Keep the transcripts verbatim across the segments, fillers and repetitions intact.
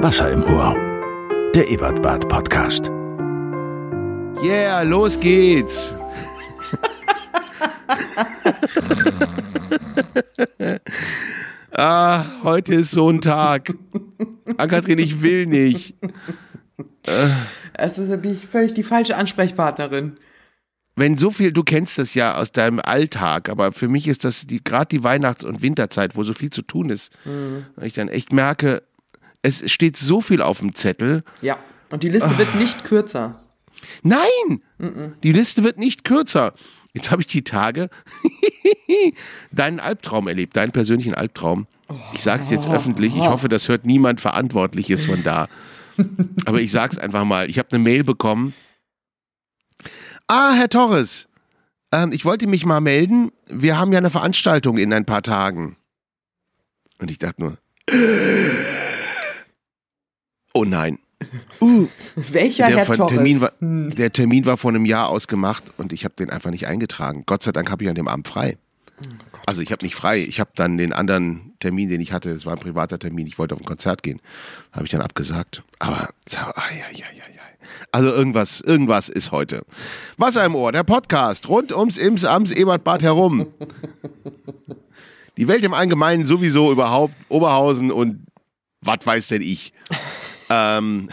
Wasser im Ohr. Der Ebertbad-Podcast. Yeah, los geht's. Ah, heute ist so ein Tag. Ann-Kathrin, ich will nicht. Es ist nämlich völlig die falsche Ansprechpartnerin. Wenn so viel, du kennst das ja aus deinem Alltag, aber für mich ist das die, gerade die Weihnachts- und Winterzeit, wo so viel zu tun ist, mhm. weil ich dann echt merke, es steht so viel auf dem Zettel. Ja, und die Liste oh. wird nicht kürzer. Nein, mhm. die Liste wird nicht kürzer. Jetzt habe ich die Tage deinen Albtraum erlebt, deinen persönlichen Albtraum. Ich sage es jetzt oh. öffentlich, ich hoffe, das hört niemand Verantwortliches von da. Aber ich sage es einfach mal, ich habe eine Mail bekommen. Ah, Herr Torres, ähm, ich wollte mich mal melden, wir haben ja eine Veranstaltung in ein paar Tagen. Und ich dachte nur, oh nein. Uh, Welcher der Herr Torres? Termin war, der Termin war vor einem Jahr ausgemacht und ich habe den einfach nicht eingetragen. Gott sei Dank habe ich an dem Abend frei. Oh also ich habe nicht frei, ich habe dann den anderen Termin, den ich hatte, das war ein privater Termin, ich wollte auf ein Konzert gehen, habe ich dann abgesagt. Aber, ai, ai, ai, ai. Also irgendwas, irgendwas ist heute. Wasser im Ohr, der Podcast rund ums Ims, Ams, Ebertbad herum. Die Welt im Allgemeinen sowieso überhaupt, Oberhausen und was weiß denn ich. Ähm,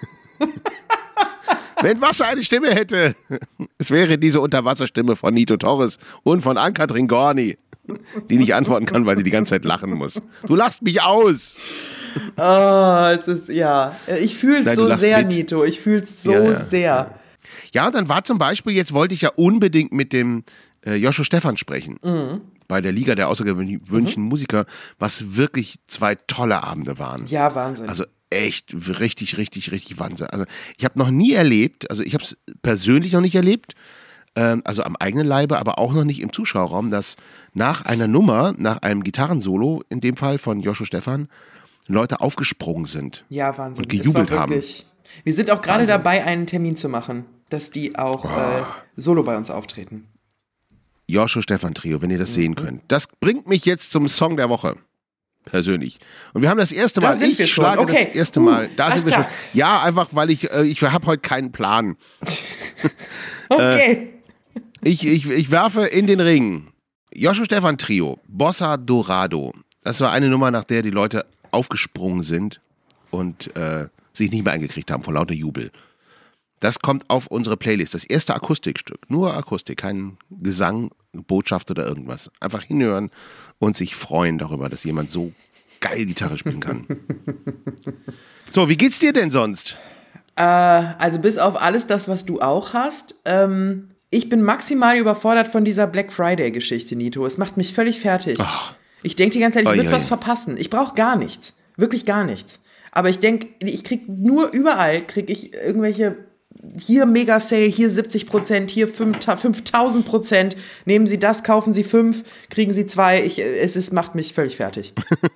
wenn Wasser eine Stimme hätte, es wäre diese Unterwasserstimme von Nito Torres und von Ann-Kathrin Gorni, die nicht antworten kann, weil sie die ganze Zeit lachen muss. Du lachst mich aus. Oh, es ist, ja, ich fühle es so sehr, mit. Nito, ich fühle es so ja, ja. sehr. Ja, und dann war zum Beispiel, jetzt wollte ich ja unbedingt mit dem äh, Joshua Stephan sprechen, mhm. bei der Liga der außergewöhnlichen mhm. Musiker, was wirklich zwei tolle Abende waren. Ja, Wahnsinn. Also echt, richtig, richtig, richtig Wahnsinn. Also ich habe noch nie erlebt, also ich habe es persönlich noch nicht erlebt, ähm, also am eigenen Leibe, aber auch noch nicht im Zuschauerraum, dass nach einer Nummer, nach einem Gitarrensolo, in dem Fall von Joshua Stephan, Leute aufgesprungen sind. Ja, Wahnsinn. Und gejubelt haben. Wir sind auch gerade dabei, einen Termin zu machen, dass die auch oh. äh, solo bei uns auftreten. Joshua Stephan Trio, wenn ihr das mhm. sehen könnt. Das bringt mich jetzt zum Song der Woche. Persönlich. Und wir haben das erste Mal, da sind ich wir schlage schon. Okay. das erste Mal, uh, da sind wir klar. schon. Ja, einfach, weil ich, äh, ich habe heute keinen Plan. Okay. äh, ich, ich, ich werfe in den Ring. Joshua Stephan Trio, Bossa Dorado. Das war eine Nummer, nach der die Leute aufgesprungen sind und äh, sich nicht mehr eingekriegt haben vor lauter Jubel. Das kommt auf unsere Playlist. Das erste Akustikstück. Nur Akustik, kein Gesang, Botschaft oder irgendwas. Einfach hinhören und sich freuen darüber, dass jemand so geil Gitarre spielen kann. So, wie geht's dir denn sonst? Äh, also bis auf alles das, was du auch hast. Ähm, ich bin maximal überfordert von dieser Black Friday-Geschichte, Nito. Es macht mich völlig fertig. Ach. Ich denke die ganze Zeit, ich oh, würde ja, was ja. verpassen. Ich brauche gar nichts. Wirklich gar nichts. Aber ich denke, ich krieg nur überall, krieg ich irgendwelche, hier Mega-Sale, hier siebzig Prozent, hier fünftausend Prozent. Nehmen Sie das, kaufen Sie fünf, kriegen Sie zwei. Ich, es ist, macht mich völlig fertig.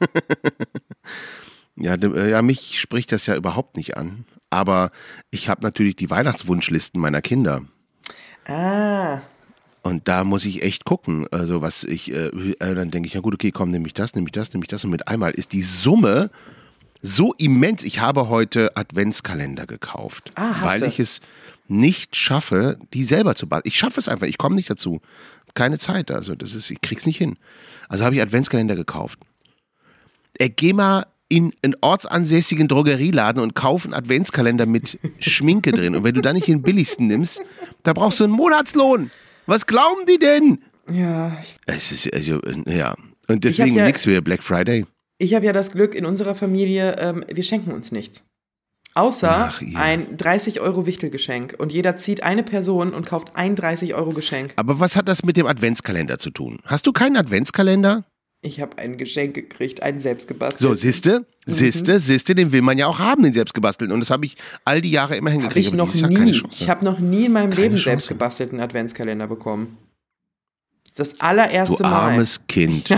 ja, ja, mich spricht das ja überhaupt nicht an. Aber ich habe natürlich die Weihnachtswunschlisten meiner Kinder. Ah. Und da muss ich echt gucken, also was ich, äh, dann denke ich, ja gut, okay, komm, nehme ich das, nehme ich das, nehme ich das und mit einmal ist die Summe so immens. Ich habe heute Adventskalender gekauft, ah, weil du? ich es nicht schaffe, die selber zu basteln. Ich schaffe es einfach, ich komme nicht dazu. Keine Zeit, also das ist, ich krieg's nicht hin. Also habe ich Adventskalender gekauft. Äh, geh mal in einen ortsansässigen Drogerieladen und kauf einen Adventskalender mit Schminke drin. Und wenn du da nicht den billigsten nimmst, da brauchst du einen Monatslohn. Was glauben die denn? Ja. Es ist, also, ja. Und deswegen ja, nichts für Black Friday. Ich habe ja das Glück in unserer Familie, ähm, wir schenken uns nichts. Außer Ach, ja. ein dreißig Euro Wichtelgeschenk. Und jeder zieht eine Person und kauft ein dreißig Euro Geschenk. Aber was hat das mit dem Adventskalender zu tun? Hast du keinen Adventskalender? Ich habe ein Geschenk gekriegt, einen selbstgebastelten. So, siehste, siehste, mhm. siehste, den will man ja auch haben, den selbstgebastelten. Und das habe ich all die Jahre immer hingekriegt. Hab ich noch nie. Ich habe noch nie in meinem keine Leben Chance. selbstgebastelten Adventskalender bekommen. Das allererste du Mal. Du armes Kind.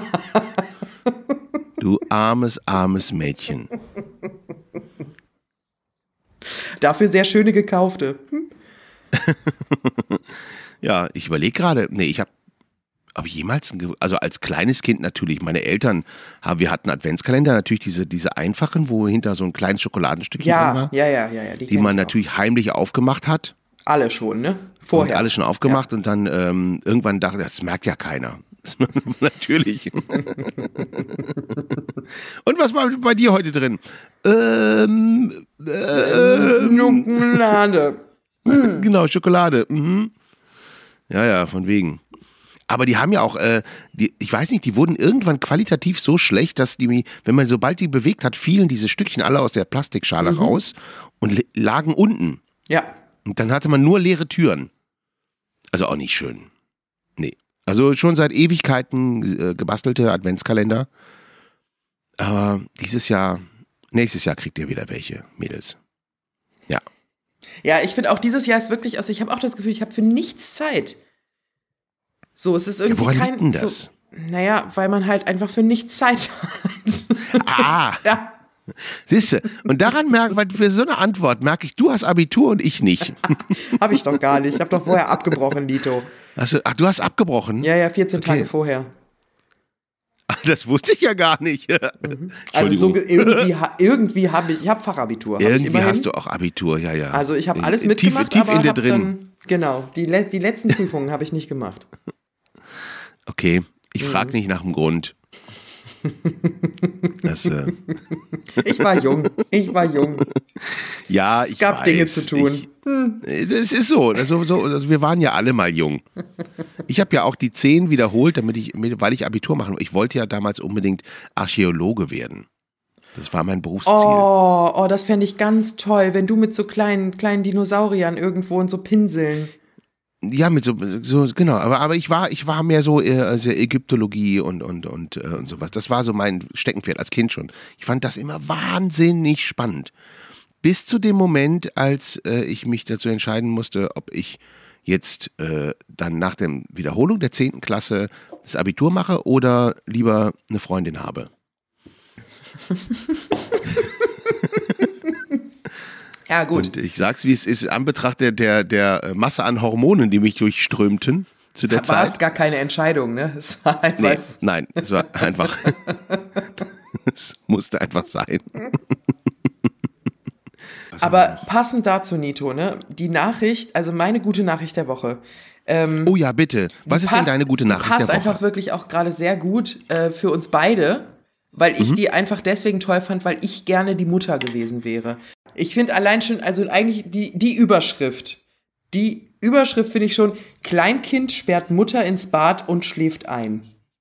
Du armes, armes Mädchen. Dafür sehr schöne gekaufte. Hm? Ja, ich überlege gerade. Nee, ich habe aber jemals, ein Ge- also als kleines Kind natürlich, meine Eltern, haben, wir hatten Adventskalender, natürlich diese, diese einfachen, wo hinter so ein kleines Schokoladenstückchen drin Ja, war, ja, ja, ja, ja. Die, die kenn man ich auch. natürlich heimlich aufgemacht hat. Alle schon, ne? Vorher. Und alle schon aufgemacht und dann ähm, irgendwann dachte, das merkt ja keiner. Natürlich. Und was war bei dir heute drin? Ähm, ähm, Schokolade. genau, Schokolade. Mhm. Ja, ja, von wegen. Aber die haben ja auch, äh, die, ich weiß nicht, die wurden irgendwann qualitativ so schlecht, dass die, wenn man sobald die bewegt hat, fielen diese Stückchen alle aus der Plastikschale mhm. raus und li- lagen unten. Ja. Und dann hatte man nur leere Türen. Also auch nicht schön. Nee. Also schon seit Ewigkeiten äh, gebastelte Adventskalender. Aber dieses Jahr, nächstes Jahr kriegt ihr wieder welche, Mädels. Ja. Ja, ich finde auch dieses Jahr ist wirklich, also ich habe auch das Gefühl, ich habe für nichts Zeit. So, es ist irgendwie ja, woran kein. liegt denn das? So, naja, weil man halt einfach für nichts Zeit hat. Ah! Ja. Siehst du, und daran merke weil für so eine Antwort merke ich, du hast Abitur und ich nicht. Habe ich doch gar nicht. Ich habe doch vorher abgebrochen, Lito. Hast du, ach, du hast abgebrochen? Ja, ja, vierzehn Okay. Tage vorher. Das wusste ich ja gar nicht. Mhm. Also so ge- irgendwie, ha- irgendwie habe ich, ich habe Fachabitur. Hab Irgendwie ich immerhin. hast du auch Abitur, ja, ja. Also ich habe alles Tief- mitgemacht, tief aber in dir hab drin. Dann, genau, die, le- die letzten Prüfungen habe ich nicht gemacht. Okay, ich Mhm. frage nicht nach dem Grund. Das, äh, Ich war jung, ich war jung. ja, Es ich gab weiß, Dinge zu tun. Ich, äh, das ist so. Also, so also wir waren ja alle mal jung. Ich habe ja auch die zehn wiederholt, damit ich, weil ich Abitur machen wollte. Ich wollte ja damals unbedingt Archäologe werden. Das war mein Berufsziel. Oh, oh, das fände ich ganz toll, wenn du mit so kleinen, kleinen Dinosauriern irgendwo und so Pinseln. Ja, mit so, so genau, aber, aber ich war, ich war mehr so äh, also Ägyptologie und, und, und, äh, und sowas. Das war so mein Steckenpferd als Kind schon. Ich fand das immer wahnsinnig spannend. Bis zu dem Moment, als äh, ich mich dazu entscheiden musste, ob ich jetzt äh, dann nach der Wiederholung der zehnten Klasse das Abitur mache oder lieber eine Freundin habe. Ja, gut. Und ich sag's, wie es ist, in Anbetracht der, der, der Masse an Hormonen, die mich durchströmten zu der War Zeit. es gar keine Entscheidung, ne? Es war einfach. Nee, nein, es war einfach, es musste einfach sein. Aber passend dazu, Nito, ne? Die Nachricht, also meine gute Nachricht der Woche. Ähm, Oh ja, bitte. Was ist passt, denn deine gute die Nachricht passt der Woche? einfach wirklich auch gerade sehr gut äh, für uns beide, weil ich Mhm. die einfach deswegen toll fand, weil ich gerne die Mutter gewesen wäre. Ich finde allein schon, also eigentlich die, die Überschrift, die Überschrift finde ich schon, Kleinkind sperrt Mutter ins Bad und schläft ein.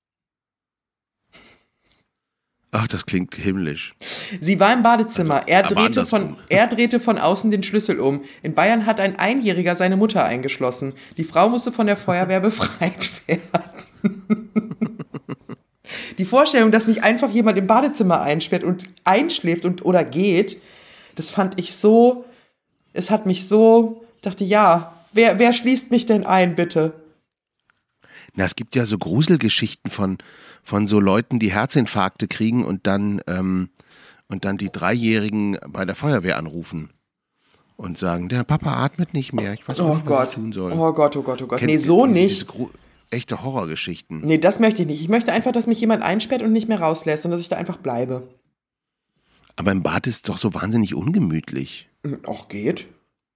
Ach, das klingt himmlisch. Sie war im Badezimmer. Er aber drehte, von, andersrum. er drehte von außen den Schlüssel um. In Bayern hat ein Einjähriger seine Mutter eingeschlossen. Die Frau musste von der Feuerwehr befreit werden. Die Vorstellung, dass mich einfach jemand im Badezimmer einsperrt und einschläft und oder geht, das fand ich so, es hat mich so, dachte, ja, wer, wer schließt mich denn ein, bitte? Na, es gibt ja so Gruselgeschichten von, von so Leuten, die Herzinfarkte kriegen und dann, ähm, und dann die Dreijährigen bei der Feuerwehr anrufen und sagen, der Papa atmet nicht mehr, ich weiß auch Oh nicht, was Gott, ich tun soll. oh Gott, oh Gott, oh Gott. Kennt Nee, ihr so diese- nicht. Diese gru- echte Horrorgeschichten. Nee, das möchte ich nicht. Ich möchte einfach, dass mich jemand einsperrt und nicht mehr rauslässt und dass ich da einfach bleibe. Aber im Bad ist es doch so wahnsinnig ungemütlich. Auch geht.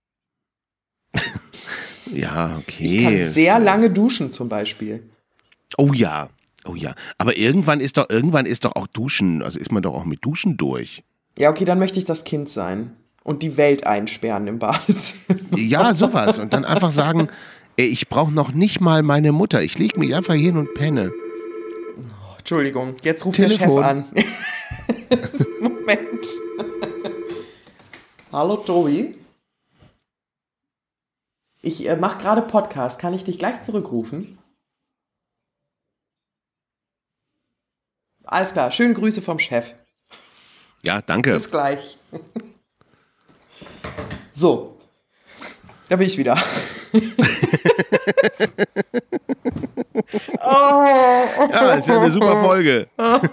Ja, okay. Ich kann sehr lange duschen zum Beispiel. Oh ja, oh ja. Aber irgendwann ist doch, irgendwann ist doch auch Duschen, also ist man doch auch mit Duschen durch. Ja, okay, dann möchte ich das Kind sein und die Welt einsperren im Badezimmer. Ja, sowas. Und dann einfach sagen, ey, ich brauche noch nicht mal meine Mutter. Ich lege mich einfach hin und penne. Entschuldigung, jetzt ruft Telefon. der Chef an. Moment. Hallo Tobi. Ich äh, mache gerade Podcast. Kann ich dich gleich zurückrufen? Alles klar. Schöne Grüße vom Chef. Ja, danke. Bis gleich. So. Da bin ich wieder. Oh. Ja, ist ja eine super Folge.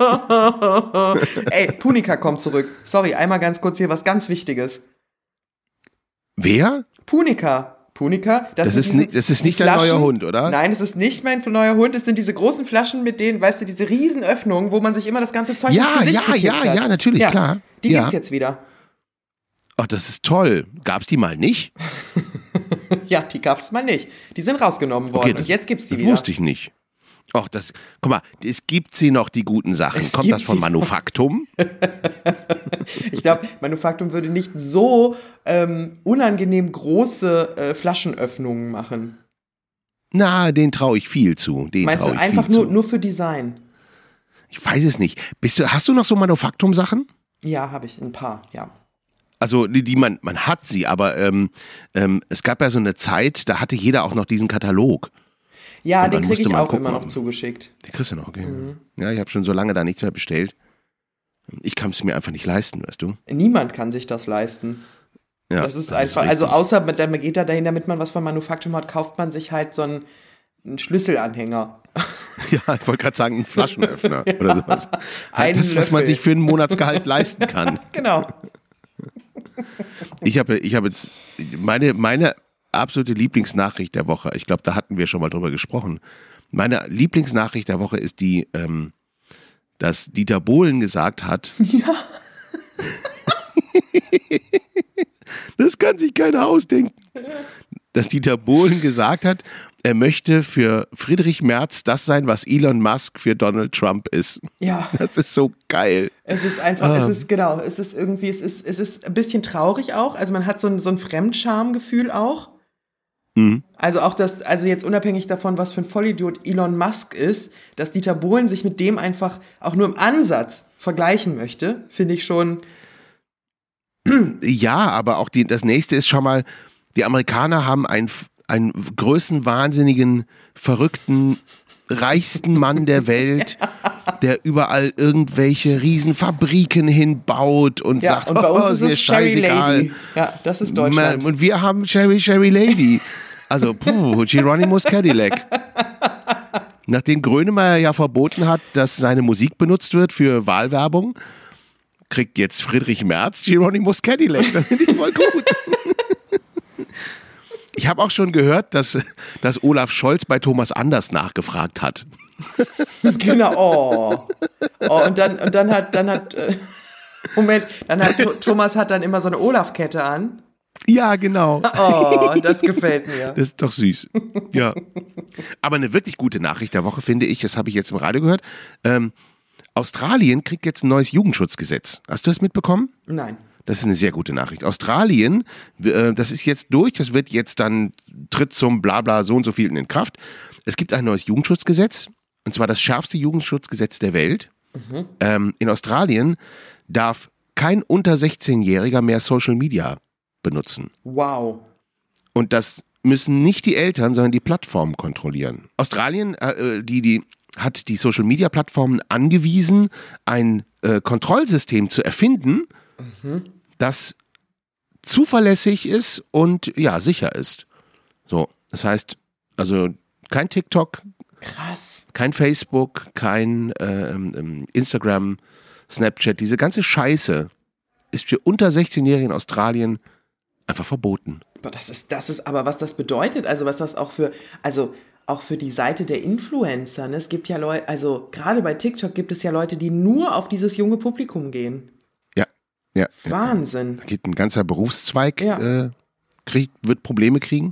Ey, Punika kommt zurück. Sorry, einmal ganz kurz hier was ganz Wichtiges. Wer? Punika. Punika. Das, das, ist, diese, nicht, das ist nicht dein neuer Hund, oder? Nein, es ist nicht mein neuer Hund. Es sind diese großen Flaschen mit denen, weißt du, diese riesen Öffnungen, wo man sich immer das ganze Zeug ja, ins Gesicht ja, ja, hat. ja, natürlich, ja, klar. Die ja. gibt's jetzt wieder. Ach, das ist toll. Gab's die mal nicht? Ja, die gab's mal nicht. Die sind rausgenommen worden okay, das, und jetzt gibt's die das wieder. Wusste ich nicht. Ach, das, guck mal, es gibt sie noch, die guten Sachen. Es Kommt das von Manufaktum? Ich glaube, Manufaktum würde nicht so ähm, unangenehm große äh, Flaschenöffnungen machen. Na, den traue ich viel zu. Den Meinst du ich einfach viel nur, zu. nur für Design? Ich weiß es nicht. Bist du, hast du noch so Manufaktum-Sachen? Ja, habe ich, ein paar, ja. Also die, die man, man hat sie, aber ähm, ähm, es gab ja so eine Zeit, da hatte jeder auch noch diesen Katalog. Ja, und den kriege ich auch immer noch zugeschickt. Den kriegst du noch, okay. Mhm. Ja, ich habe schon so lange da nichts mehr bestellt. Ich kann es mir einfach nicht leisten, weißt du? Niemand kann sich das leisten. Ja, das ist das einfach, ist also außer man geht da dahin, damit man was von Manufaktum hat, kauft man sich halt so einen, einen Schlüsselanhänger. Ja, ich wollte gerade sagen, einen Flaschenöffner ja, oder sowas. Halt das, Löffel. Was man sich für einen Monatsgehalt leisten kann. Genau. Ich habe ich hab jetzt meine, meine absolute Lieblingsnachricht der Woche, ich glaube, da hatten wir schon mal drüber gesprochen. Meine Lieblingsnachricht der Woche ist die, ähm, dass Dieter Bohlen gesagt hat. Ja. Das kann sich keiner ausdenken. Dass Dieter Bohlen gesagt hat, er möchte für Friedrich Merz das sein, was Elon Musk für Donald Trump ist. Ja. Das ist so geil. Es ist einfach, ah. es ist, genau, es ist irgendwie, es ist, es ist ein bisschen traurig auch. Also man hat so ein, so ein Fremdschamgefühl auch. Mhm. Also auch das, also jetzt unabhängig davon, was für ein Vollidiot Elon Musk ist, dass Dieter Bohlen sich mit dem einfach auch nur im Ansatz vergleichen möchte, finde ich schon. Ja, aber auch die, das nächste ist schon mal, die Amerikaner haben einen, einen größenwahnsinnigen, verrückten, reichsten Mann der Welt, der überall irgendwelche Riesenfabriken hinbaut und ja, sagt, und bei uns oh, ist es Sherry Lady. Ja, das ist Deutschland. Und wir haben Sherry, Sherry Lady. Also, puh, Geronimo's Cadillac. Nachdem Grönemeyer ja verboten hat, dass seine Musik benutzt wird für Wahlwerbung, kriegt jetzt Friedrich Merz Geronimo's Cadillac. Das finde ich voll gut. Ich habe auch schon gehört, dass, dass Olaf Scholz bei Thomas Anders nachgefragt hat. Genau, oh. oh und dann, und dann hat, dann hat, äh, Moment, dann hat Thomas hat dann immer so eine Olaf-Kette an. Ja, genau. Oh, das gefällt mir. Das ist doch süß. Ja. Aber eine wirklich gute Nachricht der Woche finde ich, das habe ich jetzt im Radio gehört, ähm, Australien kriegt jetzt ein neues Jugendschutzgesetz. Hast du das mitbekommen? Nein. Das ist eine sehr gute Nachricht. Australien, äh, das ist jetzt durch, das wird jetzt dann, tritt zum Blabla so und so viel in Kraft. Es gibt ein neues Jugendschutzgesetz, und zwar das schärfste Jugendschutzgesetz der Welt. Mhm. Ähm, in Australien darf kein unter sechzehnjähriger mehr Social Media benutzen. Wow. Und das müssen nicht die Eltern, sondern die Plattformen kontrollieren. Australien, äh, die, die hat die Social-Media-Plattformen angewiesen, ein äh, Kontrollsystem zu erfinden, mhm. das zuverlässig ist und ja, sicher ist. So, das heißt, also kein TikTok, krass, kein Facebook, kein äh, ähm, Instagram, Snapchat, diese ganze Scheiße ist für unter sechzehnjährige in Australien einfach verboten. Das ist, das ist aber, was das bedeutet, also was das auch für, also auch für die Seite der Influencer, ne? Es gibt ja Leute, also gerade bei TikTok gibt es ja Leute, die nur auf dieses junge Publikum gehen. Ja, ja. Wahnsinn. Da geht ein ganzer Berufszweig, ja. äh, kriegt, wird Probleme kriegen.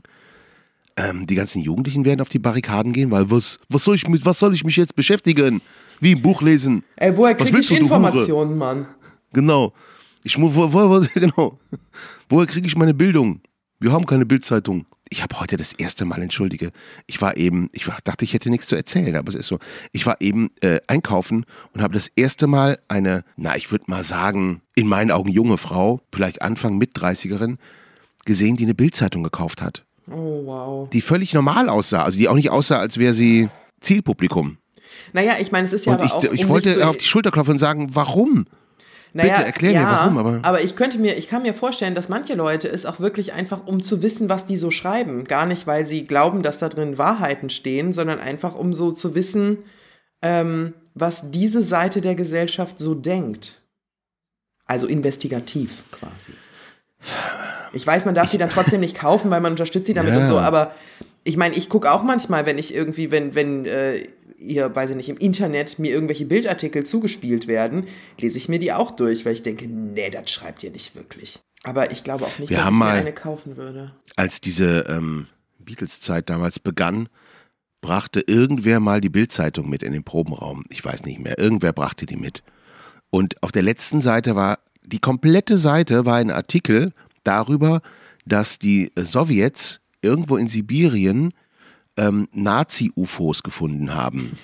Ähm, die ganzen Jugendlichen werden auf die Barrikaden gehen, weil was, was soll ich mit, was soll ich mich jetzt beschäftigen? Wie ein Buch lesen? Ey, woher kriege ich du, Informationen, Mann? Genau. Ich muss, wo, wo, wo, genau. Woher kriege ich meine Bildung? Wir haben keine Bildzeitung. Ich habe heute das erste Mal, entschuldige, ich war eben, ich war, dachte, ich hätte nichts zu erzählen, aber es ist so. Ich war eben äh, einkaufen und habe das erste Mal eine, na, ich würde mal sagen, in meinen Augen junge Frau, vielleicht Anfang, Mit-dreißigerin, gesehen, die eine Bildzeitung gekauft hat. Oh, wow. Die völlig normal aussah, also die auch nicht aussah, als wäre sie Zielpublikum. Naja, ich meine, es ist ja und aber ich, auch... Ich um wollte auf die Schulter klopfen und sagen, warum? Naja, bitte erklär ja, mir, warum. Aber, aber ich könnte mir, ich kann mir vorstellen, dass manche Leute es auch wirklich einfach, um zu wissen, was die so schreiben. Gar nicht, weil sie glauben, dass da drin Wahrheiten stehen, sondern einfach, um so zu wissen, ähm, was diese Seite der Gesellschaft so denkt. Also investigativ quasi. Ich weiß, man darf sie dann trotzdem nicht kaufen, weil man unterstützt sie damit ja. und so, aber ich meine, ich gucke auch manchmal, wenn ich irgendwie, wenn, wenn äh, hier, weiß ich nicht, im Internet mir irgendwelche Bildartikel zugespielt werden, lese ich mir die auch durch, weil ich denke, nee, das schreibt ihr nicht wirklich. Aber ich glaube auch nicht, Wir dass haben ich mir mal, eine kaufen würde. Als diese ähm, Beatles-Zeit damals begann, brachte irgendwer mal die Bild-Zeitung mit in den Probenraum. Ich weiß nicht mehr, irgendwer brachte die mit. Und auf der letzten Seite war, die komplette Seite war ein Artikel darüber, dass die Sowjets irgendwo in Sibirien ähm, Nazi-U F Os gefunden haben.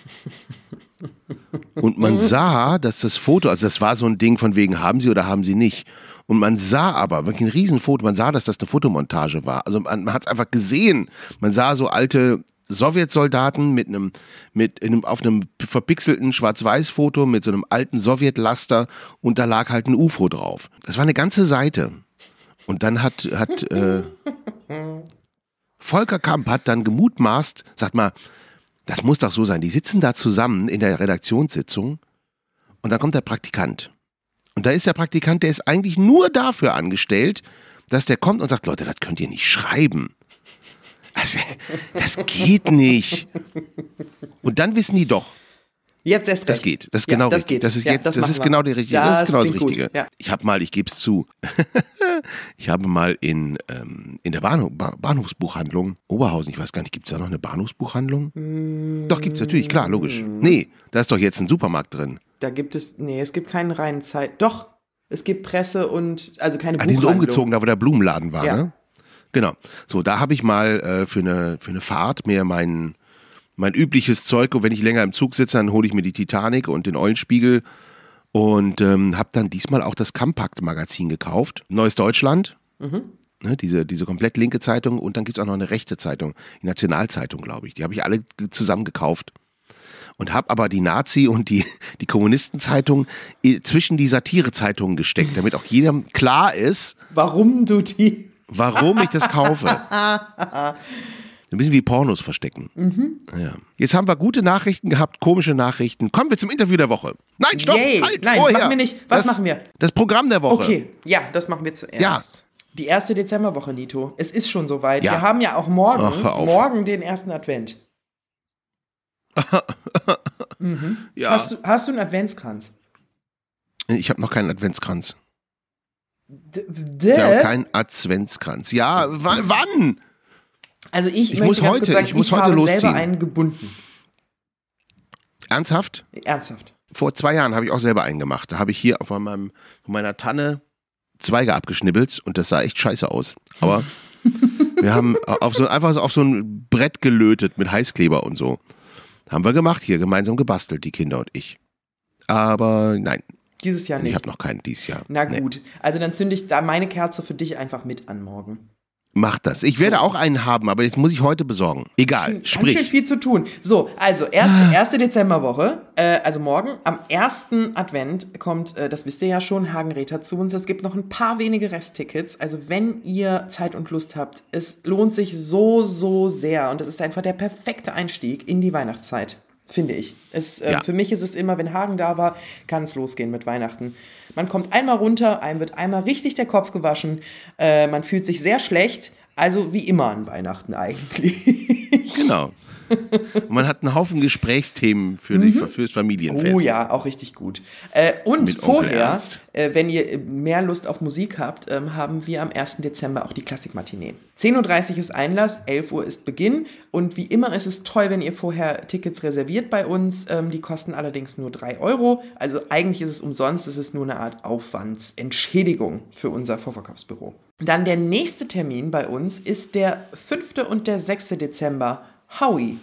Und man sah, dass das Foto, also das war so ein Ding von wegen, haben sie oder haben sie nicht. Und man sah aber, wirklich ein Riesenfoto, man sah, dass das eine Fotomontage war. Also man, man hat es einfach gesehen. Man sah so alte Sowjetsoldaten mit einem, mit einem, auf einem verpixelten Schwarz-Weiß-Foto mit so einem alten Sowjetlaster und da lag halt ein U F O drauf. Das war eine ganze Seite. Und dann hat, hat äh, Volker Kamp hat dann gemutmaßt, sagt mal, das muss doch so sein, die sitzen da zusammen in der Redaktionssitzung und dann kommt der Praktikant. Und da ist der Praktikant, der ist eigentlich nur dafür angestellt, dass der kommt und sagt, Leute, das könnt ihr nicht schreiben. Also, das geht nicht. Und dann wissen die doch. Jetzt erst recht. Das geht. Das ist ja, genau das richtig. Geht. Das ist ja, jetzt, das, das ist wir. genau die richtige. Das, das ist genau das klingt Richtige. Gut. Ja. Ich habe mal, ich gebe es zu. Ich habe mal in, ähm, in der Bahnhof, Bahnhofsbuchhandlung Oberhausen, ich weiß gar nicht, gibt es da noch eine Bahnhofsbuchhandlung? Mm. Doch, gibt es natürlich, klar, logisch. Nee, da ist doch jetzt ein Supermarkt drin. Da gibt es, nee, es gibt keinen reinen Zeit. Doch, es gibt Presse und, also keine ah, Buchhandlung. Die sind umgezogen, da wo der Blumenladen war, ja. ne? Genau. So, da habe ich mal äh, für, eine, für eine Fahrt mir mein, mein übliches Zeug, und wenn ich länger im Zug sitze, dann hole ich mir die Titanic und den Eulenspiegel und ähm, habe dann diesmal auch das Kompakt-Magazin gekauft. Neues Deutschland, mhm. ne, diese, diese komplett linke Zeitung, und dann gibt es auch noch eine rechte Zeitung, die Nationalzeitung, glaube ich. Die habe ich alle zusammen gekauft. Und habe aber die Nazi- und die, die Kommunistenzeitung zwischen die Satirezeitungen gesteckt, damit auch jedem klar ist, warum du die... warum ich das kaufe. Ein bisschen wie Pornos verstecken. Mhm. Ja. Jetzt haben wir gute Nachrichten gehabt, komische Nachrichten. Kommen wir zum Interview der Woche. Nein, stopp, Yay. halt, Nein, vorher. machen wir nicht. Was das, machen wir? Das Programm der Woche. Okay, ja, das machen wir zuerst. Ja. Die erste Dezemberwoche, Nito. Es ist schon soweit. Ja. Wir haben ja auch morgen, Ach, hör auf. morgen den ersten Advent. mhm. Ja. Hast du, hast du einen Adventskranz? Ich habe noch keinen Adventskranz. D- Ich habe keinen Adventskranz. Ja, w- wann? Also ich, Ich möchte muss ganz heute- kurz sagen, ich muss ich heute habe losziehen. selber einen gebunden. Ernsthaft? Ernsthaft. Vor zwei Jahren habe ich auch selber einen gemacht. Da habe ich hier von, meinem, von meiner Tanne Zweige abgeschnibbelt und das sah echt scheiße aus. Aber wir haben auf so, einfach so auf so ein Brett gelötet mit Heißkleber und so. Haben wir gemacht, hier gemeinsam gebastelt, die Kinder und ich. Aber nein. Dieses Jahr nicht. Ich habe noch keinen dieses Jahr. Na Nee. gut, also dann zünde ich da meine Kerze für dich einfach mit an morgen. Mach das. Ich werde auch einen haben, aber jetzt muss ich heute besorgen. Egal, Ganz schön sprich. viel zu tun. So, also erste, erste Dezemberwoche, äh, also morgen, am ersten Advent kommt, äh, das wisst ihr ja schon, Hagenräther zu uns. Es gibt noch ein paar wenige Resttickets. Also wenn ihr Zeit und Lust habt, es lohnt sich so, so sehr. Und es ist einfach der perfekte Einstieg in die Weihnachtszeit, finde ich. Es, äh, Ja. Für mich ist es immer, wenn Hagen da war, kann es losgehen mit Weihnachten. Man kommt einmal runter, einem wird einmal richtig der Kopf gewaschen, äh, man fühlt sich sehr schlecht, also wie immer an Weihnachten eigentlich. Genau. Und man hat einen Haufen Gesprächsthemen für die, Mhm. fürs Familienfest. Oh ja, auch richtig gut. Äh, und Mit Onkel vorher, Ernst. äh, wenn ihr mehr Lust auf Musik habt, ähm, haben wir am ersten Dezember auch die Klassikmatinee. zehn Uhr dreißig ist Einlass, elf Uhr ist Beginn. Und wie immer ist es toll, wenn ihr vorher Tickets reserviert bei uns. Ähm, die kosten allerdings nur drei Euro. Also eigentlich ist es umsonst, es ist nur eine Art Aufwandsentschädigung für unser Vorverkaufsbüro. Dann der nächste Termin bei uns ist der fünfte und der sechste Dezember. Howie.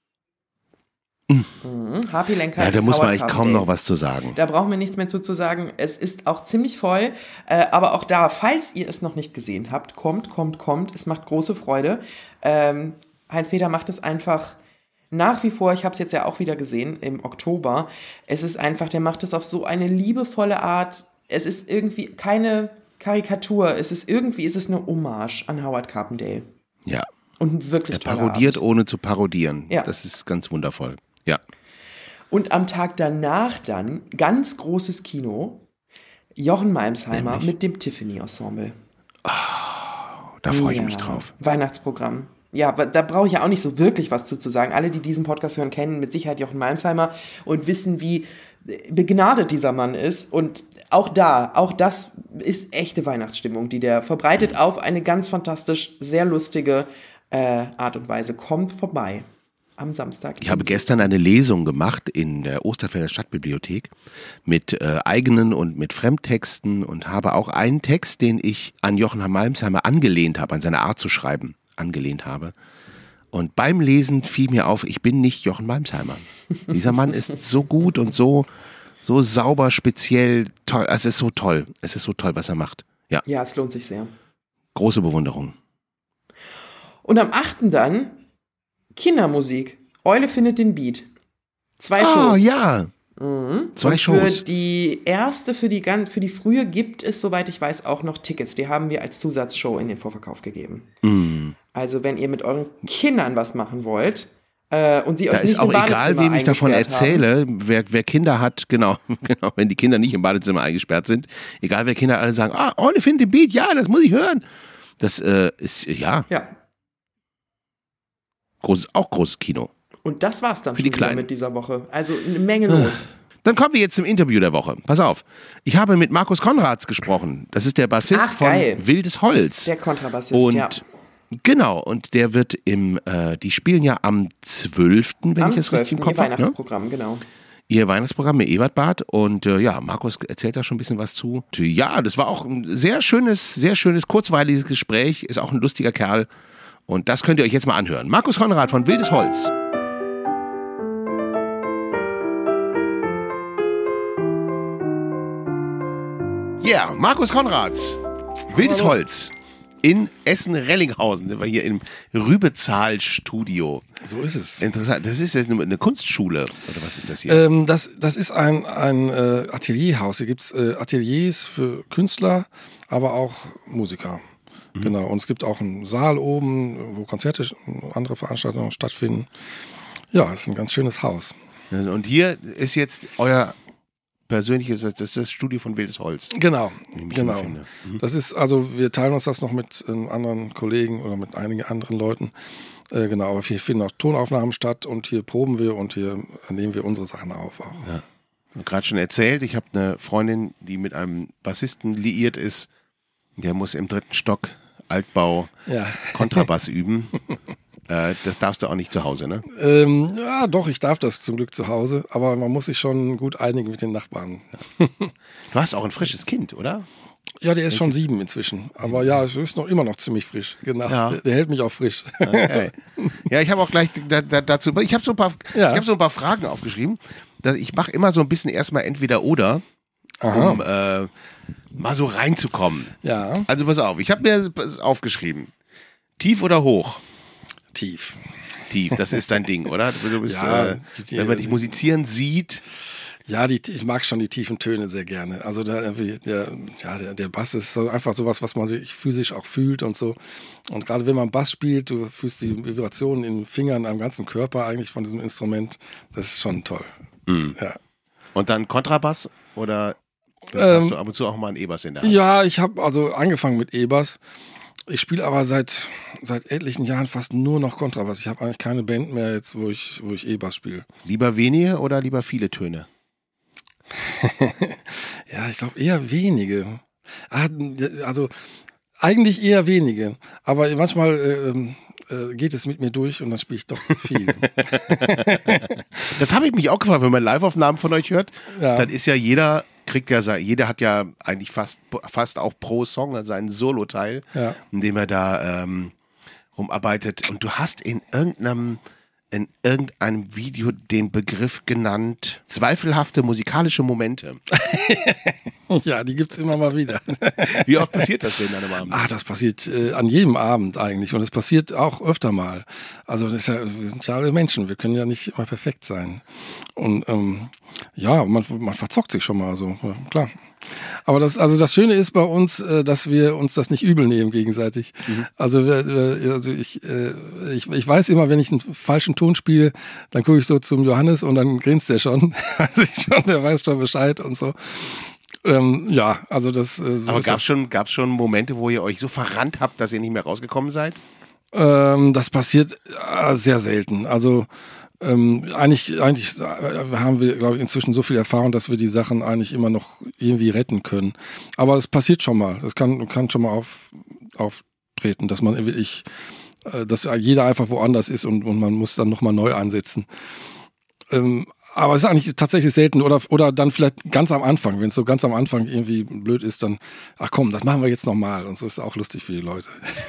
Mhm. H P Lenker. Ja, da ist muss man Howard eigentlich Carpendale. kaum noch was zu sagen. Da brauchen wir nichts mehr zu, zu sagen. Es ist auch ziemlich voll. Äh, aber auch da, falls ihr es noch nicht gesehen habt, kommt, kommt, kommt. Es macht große Freude. Ähm, Heinz-Peter macht es einfach nach wie vor. Ich habe es jetzt ja auch wieder gesehen im Oktober. Es ist einfach, der macht es auf so eine liebevolle Art. Es ist irgendwie keine Karikatur. Es ist irgendwie, es ist eine Hommage an Howard Carpendale. Ja. Und ein wirklich Er toller parodiert, Abend. ohne zu parodieren. Ja. Das ist ganz wundervoll. Ja. Und am Tag danach dann ganz großes Kino, Jochen Malmsheimer Nämlich? mit dem Tiffany-Ensemble. Da freue ich Ja, mich drauf. Weihnachtsprogramm. Ja, aber da brauche ich ja auch nicht so wirklich was zu, zu sagen. Alle, die diesen Podcast hören, kennen mit Sicherheit Jochen Malmsheimer und wissen, wie begnadet dieser Mann ist. Und auch da, auch das ist echte Weihnachtsstimmung, die der verbreitet auf eine ganz fantastisch, sehr lustige äh, Art und Weise. Kommt vorbei am Samstag. Ich habe gestern eine Lesung gemacht in der Osterfelder Stadtbibliothek mit äh, eigenen und mit Fremdtexten und habe auch einen Text, den ich an Jochen Malmsheimer angelehnt habe, an seine Art zu schreiben, angelehnt habe. Und beim Lesen fiel mir auf, ich bin nicht Jochen Malmsheimer. Dieser Mann ist so gut und so, so sauber, speziell, toll. Es ist so toll. Es ist so toll, was er macht. Ja, Ja, es lohnt sich sehr. große Bewunderung. Und am achten dann Kindermusik. Eule findet den Beat. Zwei Ah, Shows. ja. Mhm. Zwei und Shows. Für die erste, für die, gan- für die frühe gibt es, soweit ich weiß, auch noch Tickets. Die haben wir als Zusatzshow in den Vorverkauf gegeben. Mm. Also wenn ihr mit euren Kindern was machen wollt äh, und sie Da euch ist nicht auch im egal, Badezimmer wem ich davon eingesperrt erzähle, wer, wer Kinder hat, genau, genau, wenn die Kinder nicht im Badezimmer eingesperrt sind, egal wer Kinder, alle sagen, ah, Eule findet den Beat, ja, das muss ich hören. Das äh, ist, ja, haben. Ja, großes, auch großes Kino. und das war's dann Für schon die wieder Kleinen. mit dieser Woche. Also eine Menge los. Dann kommen wir jetzt zum Interview der Woche. Pass auf, ich habe mit Markus Konrads gesprochen. Das ist der Bassist Ach, von geil. Wildes Holz. Der Kontrabassist, Und ja. genau, und der wird im, äh, die spielen ja am zwölften, wenn Am ich es richtig im zwölften Kopf ihr habe. Ne? Weihnachtsprogramm, genau. Ihr Weihnachtsprogramm mit Ebertbad und äh, ja, Markus erzählt da schon ein bisschen was zu. Und, ja, das war auch ein sehr schönes, sehr schönes, kurzweiliges Gespräch, ist auch ein lustiger Kerl und das könnt ihr euch jetzt mal anhören. Markus Konrad von Wildes Holz. Ja, yeah, Markus Konrad, Wildes Hallo. Holz. In Essen-Rellinghausen sind wir hier im Rübezahl-Studio. So ist es. Interessant. Das ist jetzt eine eine Kunstschule, oder was ist das hier? Ähm, das, das ist ein, ein äh, Atelierhaus. Hier gibt's äh, Ateliers für Künstler, aber auch Musiker. Mhm. Genau. Und es gibt auch einen Saal oben, wo Konzerte, andere Veranstaltungen stattfinden. Ja, es ist ein ganz schönes Haus. Und hier ist jetzt euer persönliches, das ist das Studio von Wildes Holz. Genau, Wie ich mich genau. immer finde. Mhm. Das ist, also wir teilen uns das noch mit ähm, anderen Kollegen oder mit einigen anderen Leuten. Äh, genau, aber hier finden auch Tonaufnahmen statt und hier proben wir und hier nehmen wir unsere Sachen auf auch. Ja. Ich habe gerade schon erzählt, ich habe eine Freundin, die mit einem Bassisten liiert ist. Der muss im dritten Stock Altbau Ja. Kontrabass üben. Äh, das darfst du auch nicht zu Hause, ne? Ähm, ja, doch, ich darf das zum Glück zu Hause, aber man muss sich schon gut einigen mit den Nachbarn. Du hast auch ein frisches Kind, oder? Ja, der ist schon sieben inzwischen, aber ja, es ist noch immer noch ziemlich frisch. Genau, Ja. der, der hält mich auch frisch. Okay. Ja, ich habe auch gleich da, da, dazu, ich habe so ein paar, Ja. ich habe so ein paar Fragen aufgeschrieben. Dass ich mache immer so ein bisschen erstmal entweder oder, Aha. um äh, mal so reinzukommen. Ja, Also pass auf, ich habe mir das aufgeschrieben. Tief oder hoch? tief. Tief, das ist dein Ding, oder? Du bist, Ja, äh, die- die- wenn man dich musizieren sieht. Ja, die, ich mag schon die tiefen Töne sehr gerne. Also der, der, ja, der, der Bass ist so einfach sowas, was man sich physisch auch fühlt und so. Und gerade wenn man Bass spielt, du fühlst die Vibrationen in den Fingern, am ganzen Körper eigentlich von diesem Instrument. Das ist schon toll. Mhm. Ja. Und dann Kontrabass oder Ähm, hast du ab und zu auch mal einen E-Bass in der Hand? Ja, ich habe also angefangen mit E-Bass. Ich spiele aber seit seit etlichen Jahren fast nur noch Kontrabass. Ich habe eigentlich keine Band mehr jetzt, wo ich wo ich E-Bass spiele. Lieber wenige oder lieber viele Töne? Ja, ich glaube eher wenige. Ah, also eigentlich eher wenige. Aber manchmal äh, äh, geht es mit mir durch und dann spiele ich doch viel. Das habe ich mich auch gefragt, wenn man Live-Aufnahmen von euch hört, Ja. dann ist ja jeder, kriegt ja, sein- jeder hat ja eigentlich fast, fast auch pro Song seinen Solo-Teil, Ja. in dem er da ähm, rumarbeitet. Und du hast in irgendeinem, in irgendeinem Video den Begriff genannt, zweifelhafte musikalische Momente. Ja, die gibt's immer mal wieder. Wie oft passiert das denn an einem Abend? Ah, das passiert äh, an jedem Abend eigentlich und es passiert auch öfter mal. Also das ist ja, wir sind ja alle Menschen, wir können ja nicht immer perfekt sein. Und ähm, ja, man, man verzockt sich schon mal so, ja, klar. Aber das, also das Schöne ist bei uns, äh, dass wir uns das nicht übel nehmen gegenseitig. Mhm. Also, wir, wir, also ich, äh, ich, ich weiß immer, wenn ich einen falschen Ton spiele, dann gucke ich so zum Johannes und dann grinst der schon. Also ich schon, der weiß schon Bescheid und so. ähm, ja, also das. Äh, so Aber gab es schon, gab's schon Momente, wo ihr euch so verrannt habt, dass ihr nicht mehr rausgekommen seid? Ähm, das passiert äh, sehr selten. Also ähm, eigentlich, eigentlich äh, haben wir, glaube ich, inzwischen so viel Erfahrung, dass wir die Sachen eigentlich immer noch irgendwie retten können. Aber es passiert schon mal. Das kann, kann schon mal auf, auftreten, dass man wirklich, äh, dass jeder einfach woanders ist und, und man muss dann nochmal neu einsetzen. Ähm, aber es ist eigentlich tatsächlich selten oder, oder dann vielleicht ganz am Anfang, wenn es so ganz am Anfang irgendwie blöd ist, dann, ach komm, das machen wir jetzt nochmal und so ist auch lustig für die Leute.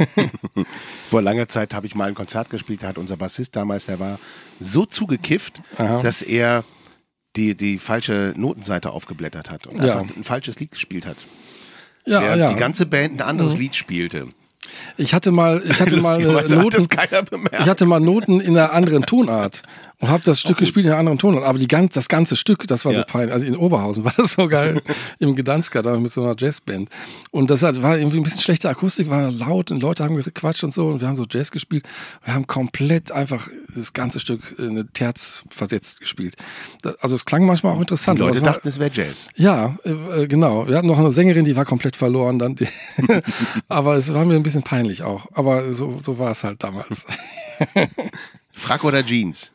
Vor langer Zeit habe ich mal ein Konzert gespielt, da hat unser Bassist damals, der war so zugekifft, Aha. dass er die, die falsche Notenseite aufgeblättert hat und ja. einfach ein falsches Lied gespielt hat. Ja, Während ja. die ganze Band ein anderes mhm. Lied spielte. Ich hatte mal, ich hatte mal Noten, ich hatte mal Noten in einer anderen Tonart und habe das Stück gespielt in einer anderen Tonart. Aber die ganz, das ganze Stück, das war ja. so peinlich. Also in Oberhausen war das so geil im Gdanska da mit so einer Jazzband. Und das war irgendwie ein bisschen schlechte Akustik, war laut und Leute haben gequatscht und so und wir haben so Jazz gespielt. Wir haben komplett einfach das ganze Stück in eine Terz versetzt gespielt. Also es klang manchmal auch interessant. Die Leute aber es war, dachten, es wäre Jazz. Ja, äh, genau. Wir hatten noch eine Sängerin, die war komplett verloren dann. Aber es war mir ein bisschen peinlich auch. Aber so, so war es halt damals. Frack oder Jeans?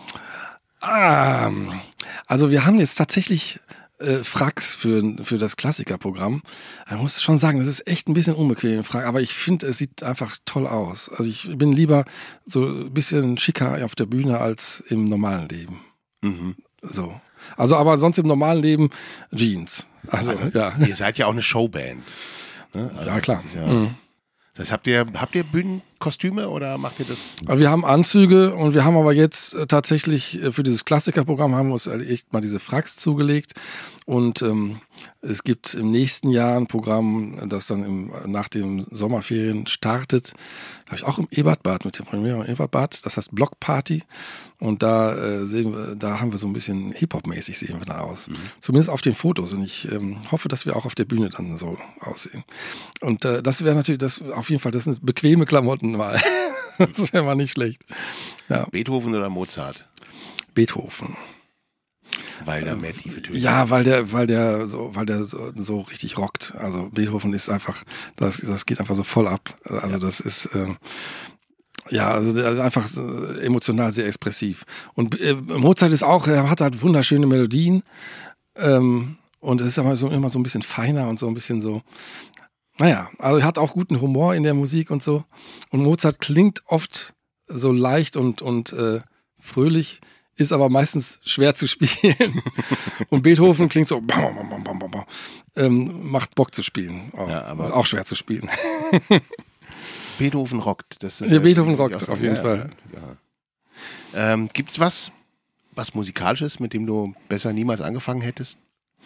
Ah, also wir haben jetzt tatsächlich äh, Fracks für, für das Klassikerprogramm. Ich muss schon sagen, das ist echt ein bisschen unbequem, Frack, aber ich finde, es sieht einfach toll aus. Also ich bin lieber so ein bisschen schicker auf der Bühne als im normalen Leben. Mhm. So. Also aber sonst im normalen Leben Jeans. Also, also ja. Ihr seid ja auch eine Showband. Ne? Also ja, klar. Das ist ja, mhm. das heißt, habt ihr, habt ihr Bühnenkostüme oder macht ihr das? Wir haben Anzüge und wir haben aber jetzt tatsächlich für dieses Klassikerprogramm haben wir uns echt mal diese Fracks zugelegt und ähm, es gibt im nächsten Jahr ein Programm, das dann im, nach den Sommerferien startet, glaube ich auch im Ebertbad mit der Premiere im Ebertbad, das heißt Blockparty und da äh, sehen wir, da haben wir so ein bisschen Hip-Hop-mäßig sehen wir da aus, mhm. zumindest auf den Fotos und ich ähm, hoffe, dass wir auch auf der Bühne dann so aussehen und äh, das wäre natürlich, das auf jeden Fall, das sind bequeme Klamotten mal, das wäre mal nicht schlecht. Ja. Beethoven oder Mozart? Beethoven. Weil der mehr tiefe Töne. Ja, weil der, weil der so, weil der so, so richtig rockt. Also Beethoven ist einfach, das, das geht einfach so voll ab. Also das ist, ähm, ja, also der ist einfach emotional sehr expressiv. Und äh, Mozart ist auch, er hat halt wunderschöne Melodien. Ähm, und es ist aber so immer so ein bisschen feiner und so ein bisschen so. Naja, also er hat auch guten Humor in der Musik und so. Und Mozart klingt oft so leicht und, und äh, fröhlich. Ist aber meistens schwer zu spielen. Und Beethoven klingt so, bam, bam, bam, bam, bam, bam. Ähm, macht Bock zu spielen. Auch, ja, aber ist auch schwer zu spielen. Beethoven rockt. Das ist ja, ja Beethoven rockt, auf jeden ja, Fall. Ja. Ähm, gibt's was, was Musikalisches, mit dem du besser niemals angefangen hättest?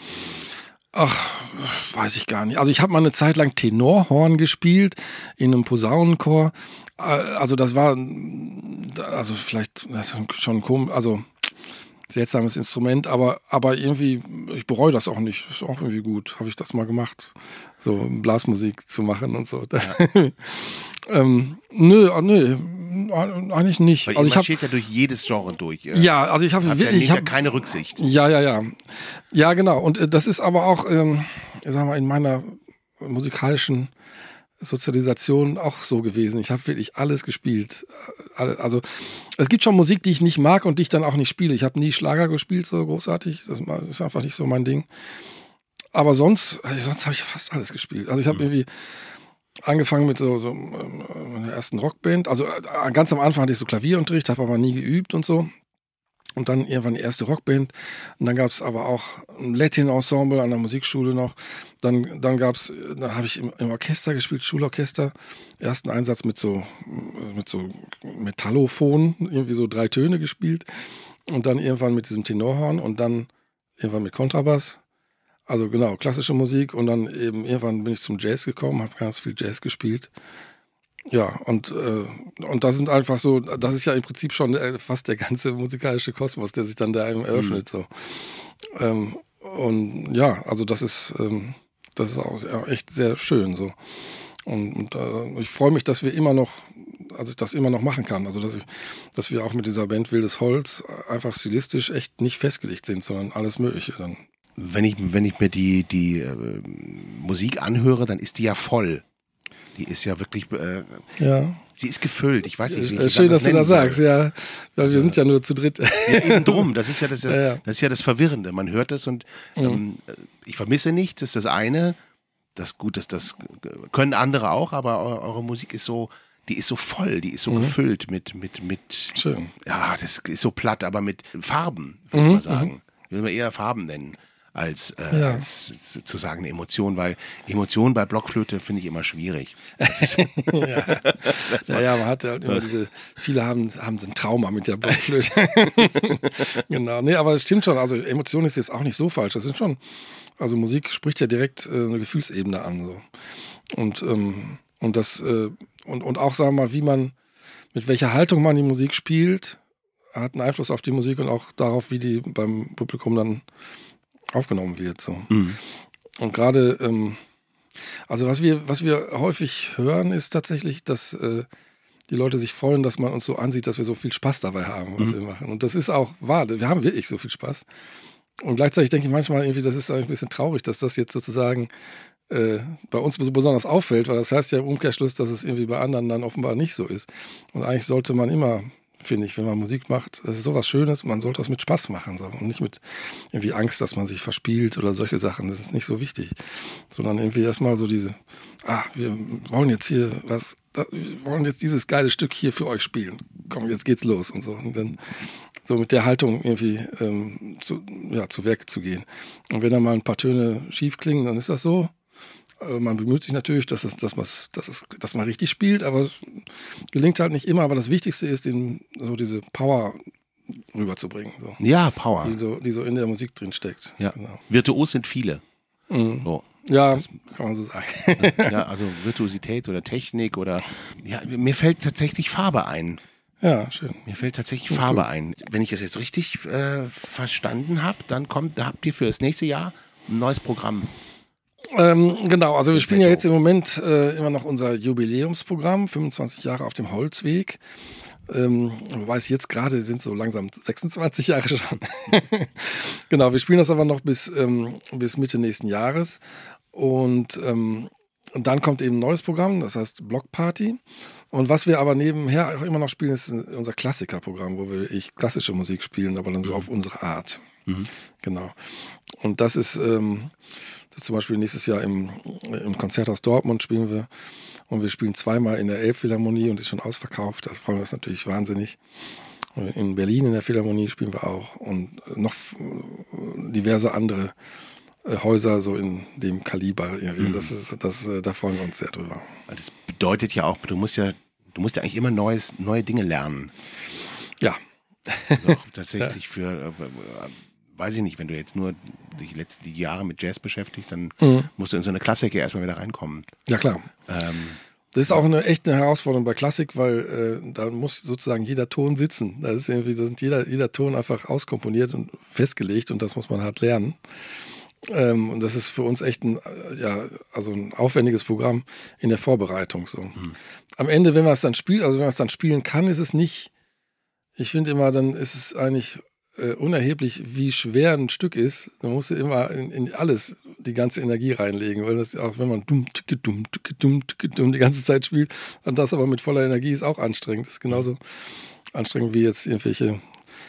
Ach, weiß ich gar nicht. Also ich habe mal eine Zeit lang Tenorhorn gespielt in einem Posaunenchor. Also das war, also vielleicht das ist schon komisch, also seltsames Instrument, aber aber irgendwie, ich bereue das auch nicht. Ist auch irgendwie gut, habe ich das mal gemacht, so Blasmusik zu machen und so. Ja. ähm, nö, nö, eigentlich nicht. Weil also ihr ich habe ja durch jedes Genre durch. Ja, ja also ich habe wirklich, ich habe hab, keine Rücksicht. Ja, ja, ja, ja, genau. Und äh, das ist aber auch, ähm, ich sag mal, in meiner musikalischen Sozialisation auch so gewesen. Ich habe wirklich alles gespielt. Also es gibt schon Musik, die ich nicht mag und die ich dann auch nicht spiele. Ich habe nie Schlager gespielt, so großartig. Das ist einfach nicht so mein Ding. Aber sonst, sonst habe ich fast alles gespielt. Also ich habe mhm. irgendwie angefangen mit so, so meiner ersten Rockband. Also ganz am Anfang hatte ich so Klavierunterricht, habe aber nie geübt und so. Und dann irgendwann die erste Rockband. Und dann gab es aber auch ein Latin-Ensemble an der Musikschule noch. Dann, dann gab es, dann habe ich im, im Orchester gespielt, Schulorchester. Ersten Einsatz mit so, mit so Metallophon, irgendwie so drei Töne gespielt. Und dann irgendwann mit diesem Tenorhorn und dann irgendwann mit Kontrabass. Also genau, klassische Musik. Und dann eben irgendwann bin ich zum Jazz gekommen, habe ganz viel Jazz gespielt. Ja, und, äh, und das sind einfach so, das ist ja im Prinzip schon äh, fast der ganze musikalische Kosmos, der sich dann da einem eröffnet. Mhm. So. Ähm, und ja, also das ist, ähm, das ist auch echt sehr schön. So. Und, und äh, ich freue mich, dass wir immer noch, also ich das immer noch machen kann. Also dass ich, dass wir auch mit dieser Band Wildes Holz einfach stilistisch echt nicht festgelegt sind, sondern alles Mögliche dann wenn ich, wenn ich mir die, die äh, Musik anhöre, dann ist die ja voll. Die ist ja wirklich, äh, ja. sie ist gefüllt. Ich weiß nicht, wie ich äh, Schön, das dass du das soll. sagst, ja. Weil also, wir sind ja nur zu dritt. Ja, eben drum. Das ist ja das, ja, ja. das ist ja das Verwirrende. Man hört das und ähm, mhm. ich vermisse nichts, das ist das eine. Das gut, das, das können andere auch, aber eure, eure Musik ist so, die ist so voll, die ist so mhm. gefüllt mit, mit, mit, Schön. Ja, das ist so platt, aber mit Farben, würde mhm. ich mal sagen. Ich würde mal eher Farben nennen, als, äh, ja. als zu sagen eine Emotion, weil Emotion bei Blockflöte finde ich immer schwierig. ja. ja, ja, man hat ja immer diese, viele haben, haben so ein Trauma mit der Blockflöte. Genau, nee, aber es stimmt schon, also Emotion ist jetzt auch nicht so falsch, das sind schon, also Musik spricht ja direkt äh, eine Gefühlsebene an, so. Und, ähm, und das, äh, und, und auch, sagen wir mal, wie man, mit welcher Haltung man die Musik spielt, hat einen Einfluss auf die Musik und auch darauf, wie die beim Publikum dann aufgenommen wird, so. Mhm. Und gerade, ähm, also was wir, was wir häufig hören, ist tatsächlich, dass äh, die Leute sich freuen, dass man uns so ansieht, dass wir so viel Spaß dabei haben, was mhm. wir machen. Und das ist auch wahr, wir haben wirklich so viel Spaß. Und gleichzeitig denke ich manchmal irgendwie, das ist ein bisschen traurig, dass das jetzt sozusagen äh, bei uns so besonders auffällt, weil das heißt ja im Umkehrschluss, dass es irgendwie bei anderen dann offenbar nicht so ist. Und eigentlich sollte man immer, finde ich, wenn man Musik macht, das ist sowas Schönes, man sollte das mit Spaß machen, so. Und nicht mit irgendwie Angst, dass man sich verspielt oder solche Sachen, das ist nicht so wichtig. Sondern irgendwie erstmal so diese, ah, wir wollen jetzt hier was, wir wollen jetzt dieses geile Stück hier für euch spielen. Komm, jetzt geht's los und so. Und dann so mit der Haltung irgendwie ähm, zu, ja, zu Werk zu gehen. Und wenn da mal ein paar Töne schief klingen, dann ist das so. Äh, man bemüht sich natürlich, dass, es, dass, dass, es, dass man richtig spielt, aber es gelingt halt nicht immer. Aber das Wichtigste ist, den, so diese Power rüberzubringen. So. Ja, Power. Die so, die so in der Musik drin steckt. Ja. Genau. Virtuos sind viele. Mhm. So. Ja, das, kann man so sagen. Ja, also Virtuosität oder Technik oder, ja, mir fällt tatsächlich Farbe ein. Ja, schön. Mir fällt tatsächlich Farbe ein. Wenn ich das jetzt richtig äh, verstanden habe, dann kommt, da habt ihr für das nächste Jahr ein neues Programm. Ähm, genau, also wir spielen ja jetzt im Moment äh, immer noch unser Jubiläumsprogramm, fünfundzwanzig Jahre auf dem Holzweg. Ähm, wobei es jetzt gerade sind so langsam sechsundzwanzig Jahre schon. Genau, wir spielen das aber noch bis, ähm, bis Mitte nächsten Jahres. Und ähm, dann kommt eben ein neues Programm, das heißt Blockparty. Und was wir aber nebenher auch immer noch spielen, ist unser Klassikerprogramm, wo wir ich klassische Musik spielen, aber dann so auf unsere Art. Mhm. Genau. Und das ist, ähm, das ist zum Beispiel nächstes Jahr im, im Konzerthaus Dortmund spielen wir. Und wir spielen zweimal in der Elbphilharmonie und ist schon ausverkauft. Das freuen wir uns natürlich wahnsinnig. Und in Berlin in der Philharmonie spielen wir auch. Und noch diverse andere Häuser so in dem Kaliber. Mhm. Das ist, das, da freuen wir uns sehr drüber. Das bedeutet ja auch, du musst ja, du musst ja eigentlich immer Neues, neue Dinge lernen. Ja. Also auch tatsächlich ja. für, äh, weiß ich nicht, wenn du jetzt nur die letzten Jahre mit Jazz beschäftigst, dann mhm. musst du in so eine Klassiker erstmal wieder reinkommen. Ja, klar. Ähm, Das ist auch eine echte Herausforderung bei Klassik, weil äh, da muss sozusagen jeder Ton sitzen. Da ist irgendwie, da sind jeder, jeder Ton einfach auskomponiert und festgelegt und das muss man halt lernen. Ähm, und das ist für uns echt ein, ja, also ein aufwendiges Programm in der Vorbereitung. So. Mhm. Am Ende, wenn man es dann spielt, also wenn man es dann spielen kann, ist es nicht, ich finde immer, dann ist es eigentlich äh, unerheblich, wie schwer ein Stück ist. Man muss immer in, in alles die ganze Energie reinlegen, weil das auch, wenn man dumm, tücke, dumm, tücke, dumm, tücke, dumm die ganze Zeit spielt, und das aber mit voller Energie ist auch anstrengend. Das ist genauso anstrengend wie jetzt irgendwelche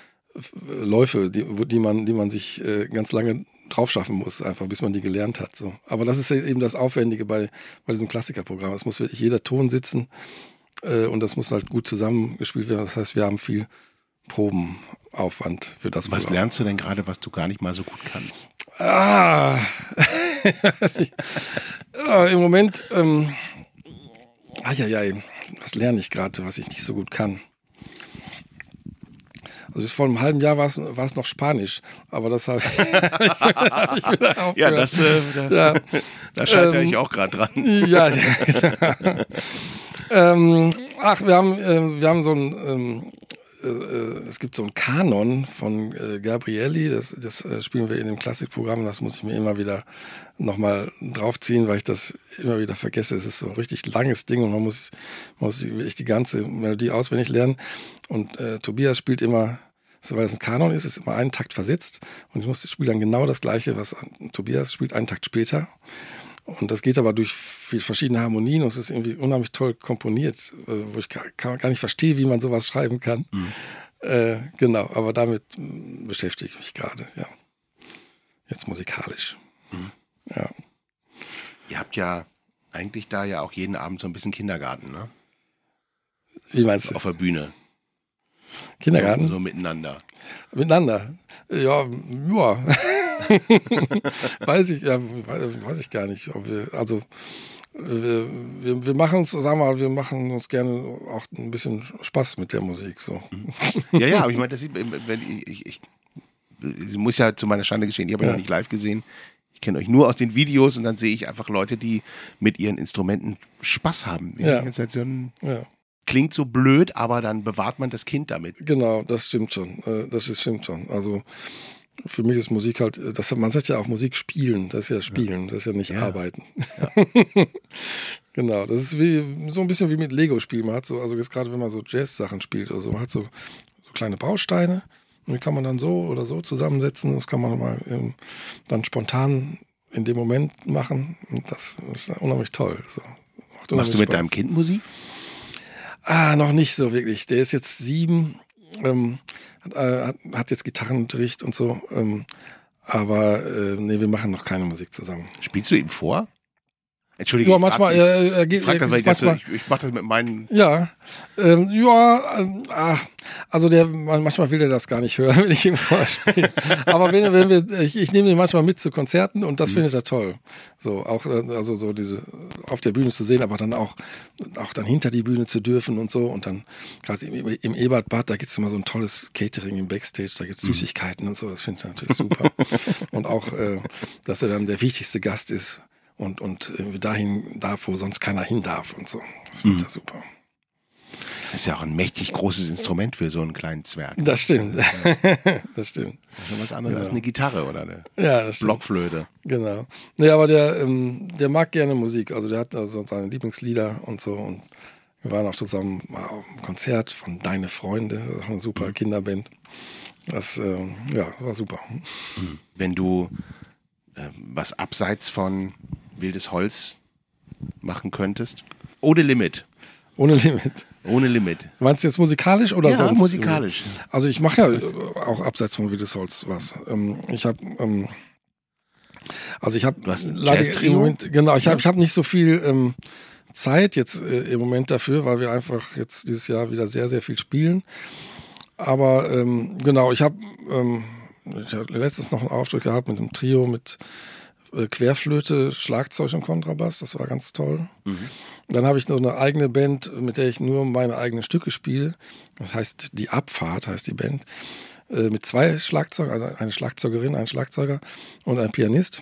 Läufe, die, die man, die man sich äh, ganz lange drauf schaffen muss, einfach bis man die gelernt hat. So. Aber das ist eben das Aufwendige bei, bei diesem Klassikerprogramm. Es muss wirklich jeder Ton sitzen äh, und das muss halt gut zusammengespielt werden. Das heißt, wir haben viel Probenaufwand für das Was Programm. lernst du denn gerade, was du gar nicht mal so gut kannst? Ah, ja, im Moment, ähm, ai, was lerne ich gerade, was ich nicht so gut kann? Also bis vor einem halben Jahr war es, war es noch Spanisch, aber das habe ich, hab ich wieder aufgehört. Ja, das, äh, da, ja. da scheitere ähm, ich auch gerade dran. Ja, ja. ähm, ach, wir haben, äh, wir haben so ein, ähm, äh, es gibt so ein Kanon von äh, Gabrielli, das, das äh, spielen wir in dem Klassikprogramm, das muss ich mir immer wieder nochmal draufziehen, weil ich das immer wieder vergesse. Es ist so ein richtig langes Ding und man muss, man muss wirklich die ganze Melodie auswendig lernen. Und äh, Tobias spielt immer so, weil es ein Kanon ist, ist immer einen Takt versetzt und ich muss das Spiel dann genau das Gleiche, was Tobias spielt, einen Takt später. Und das geht aber durch viele verschiedene Harmonien und es ist irgendwie unheimlich toll komponiert, wo ich gar, gar nicht verstehe, wie man sowas schreiben kann. Mhm. Äh, genau, aber damit beschäftige ich mich gerade, ja. Jetzt musikalisch. Mhm. Ja. Ihr habt ja eigentlich da ja auch jeden Abend so ein bisschen Kindergarten, ne? Wie meinst du? Auf der Bühne. Kindergarten? So, so miteinander. Miteinander? Ja, ja. weiß ich, ja, weiß ich gar nicht. Ob wir, also wir, wir, wir machen uns, sagen wir mal, wir machen uns gerne auch ein bisschen Spaß mit der Musik. So. Ja, ja, aber ich meine, das ist, wenn ich, ich, ich, ich muss ja zu meiner Schande geschehen, ich habe ja. noch nicht live gesehen. Ich kenne euch nur aus den Videos und dann sehe ich einfach Leute, die mit ihren Instrumenten Spaß haben. Ja. Jetzt halt so ein, ja. Klingt so blöd, aber dann bewahrt man das Kind damit. Genau, das stimmt schon. Das ist, stimmt schon. Also für mich ist Musik halt, das, man sagt ja auch Musik spielen, das ist ja spielen, ja. das ist ja nicht ja. arbeiten. Ja. Genau, das ist wie so ein bisschen wie mit Lego-Spielen. Man hat so, also jetzt gerade wenn man so Jazz-Sachen spielt oder so, man hat so, so kleine Bausteine und die kann man dann so oder so zusammensetzen. Das kann man mal ähm, dann spontan in dem Moment machen. Und das ist unheimlich toll. So, macht unheimlich Machst du mit Spaß. Deinem Kind Musik? Ah, noch nicht so wirklich. Der ist jetzt sieben, ähm, hat, äh, hat jetzt Gitarrenunterricht und so. Ähm, aber äh, nee, wir machen noch keine Musik zusammen. Spielst du ihm vor? Entschuldige, ja, ich manchmal, frag, äh, er geht, frag das, äh, ich, das, ich, ich mache das mit meinen... Ja, ähm, ja, äh, ach, also der, manchmal will der das gar nicht hören, wenn ich ihm vorspiele. Aber wenn, wenn wir, ich, ich nehme ihn manchmal mit zu Konzerten und das mhm. findet er toll. So, auch, also so diese, auf der Bühne zu sehen, aber dann auch, auch dann hinter die Bühne zu dürfen und so und dann, gerade im, im Ebertbad, da gibt's immer so ein tolles Catering im Backstage, da gibt's mhm. Süßigkeiten und so, das findet er natürlich super. Und auch, äh, dass er dann der wichtigste Gast ist. Und, und dahin darf, wo sonst keiner hin darf und so. Das wird mhm. ja super. Das ist ja auch ein mächtig großes Instrument für so einen kleinen Zwerg. Das stimmt. Das stimmt. Das ist schon was anderes genau. als eine Gitarre oder eine ja, das Blockflöte. Genau. Nee, aber der, ähm, der mag gerne Musik. Also der hat also seine Lieblingslieder und so. Und wir waren auch zusammen auf einem Konzert von Deine Freunde. Das ist auch eine super Kinderband. Das ähm, ja, war super. Wenn du äh, was abseits von Wildes Holz machen könntest? Ohne Limit. Ohne Limit. Ohne Limit. Meinst du jetzt musikalisch oder ja, sonst? Ja, musikalisch. Also ich mache ja auch abseits von Wildes Holz was. Ich habe, ähm, also ich habe leider im Moment, genau, ich habe, ich habe nicht so viel ähm, Zeit jetzt äh, im Moment dafür, weil wir einfach jetzt dieses Jahr wieder sehr, sehr viel spielen. Aber ähm, genau, ich habe, ähm, ich habe letztens noch einen Auftritt gehabt mit einem Trio mit Querflöte, Schlagzeug und Kontrabass, das war ganz toll. Mhm. Dann habe ich noch eine eigene Band, mit der ich nur meine eigenen Stücke spiele. Das heißt, die Abfahrt heißt die Band. Äh, mit zwei Schlagzeugern, also eine Schlagzeugerin, ein Schlagzeuger und ein Pianist.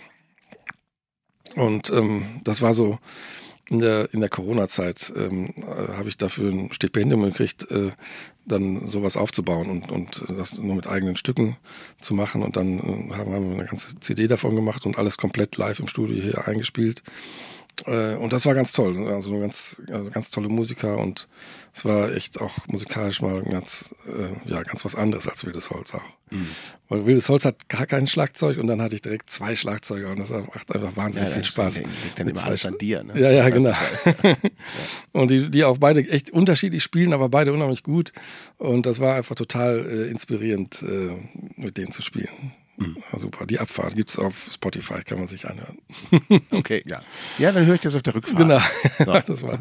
Und ähm, das war so in der in der Corona-Zeit ähm, äh, habe ich dafür ein Stipendium gekriegt, äh, dann sowas aufzubauen und und das nur mit eigenen Stücken zu machen. Und dann äh, haben wir eine ganze C D davon gemacht und alles komplett live im Studio hier eingespielt. Äh, und das war ganz toll. Also eine ganz also ganz tolle Musiker und es war echt auch musikalisch mal ganz äh, ja ganz was anderes als Wildes Holz auch. Mhm. Weil Wildes Holz hat gar kein Schlagzeug und dann hatte ich direkt zwei Schlagzeuger und das macht einfach wahnsinnig ja, viel Spaß. Das liegt dann immer alles an dir, ne? Ja, ja, genau. Ja. Und die, die auch beide echt unterschiedlich spielen, aber beide unheimlich gut. Und das war einfach total äh, inspirierend, äh, mit denen zu spielen. Mhm. War super. Die Abfahrt gibt's auf Spotify, kann man sich anhören. Okay, ja. Ja, dann höre ich das auf der Rückfahrt. Genau, so. Das war.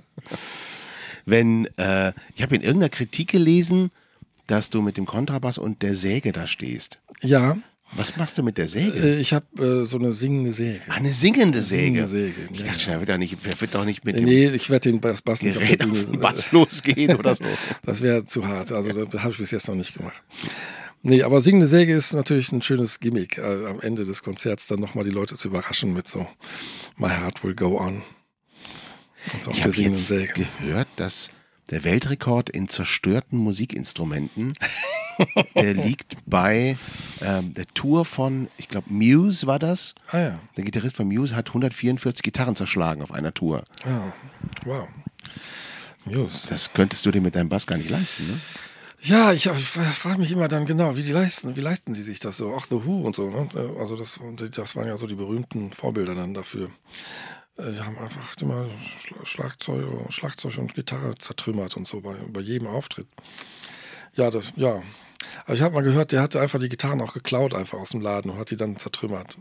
Wenn, äh, ich habe in irgendeiner Kritik gelesen, dass du mit dem Kontrabass und der Säge da stehst. Ja. Was machst du mit der Säge? Äh, ich habe äh, so eine singende Säge. Ah, eine singende Säge? Singende Säge. Ich ja, dachte schon, er wird, nicht, er wird doch nicht mit nee, dem ich werde den Bass, Bass nicht auf der Bühne, auf den Bass losgehen oder so. Das wäre zu hart. Also das habe ich bis jetzt noch nicht gemacht. Nee, aber singende Säge ist natürlich ein schönes Gimmick, äh, am Ende des Konzerts dann nochmal die Leute zu überraschen mit so My Heart Will Go On. Und so ich habe jetzt Säge. gehört, dass der Weltrekord in zerstörten Musikinstrumenten, der liegt bei ähm, der Tour von, ich glaube Muse war das. Ah ja. Der Gitarrist von Muse hat hundertvierundvierzig Gitarren zerschlagen auf einer Tour. Ah, wow. Muse. Das könntest du dir mit deinem Bass gar nicht leisten, ne? Ja, ich, ich frage mich immer dann genau, wie die leisten, wie leisten sie sich das so? Auch The Who und so, ne? Also das, das waren ja so die berühmten Vorbilder dann dafür. Die haben einfach immer Schlagzeug, Schlagzeug und Gitarre zertrümmert und so bei, bei jedem Auftritt. Ja, das, ja. Aber ich habe mal gehört, der hatte einfach die Gitarren auch geklaut einfach aus dem Laden und hat die dann zertrümmert.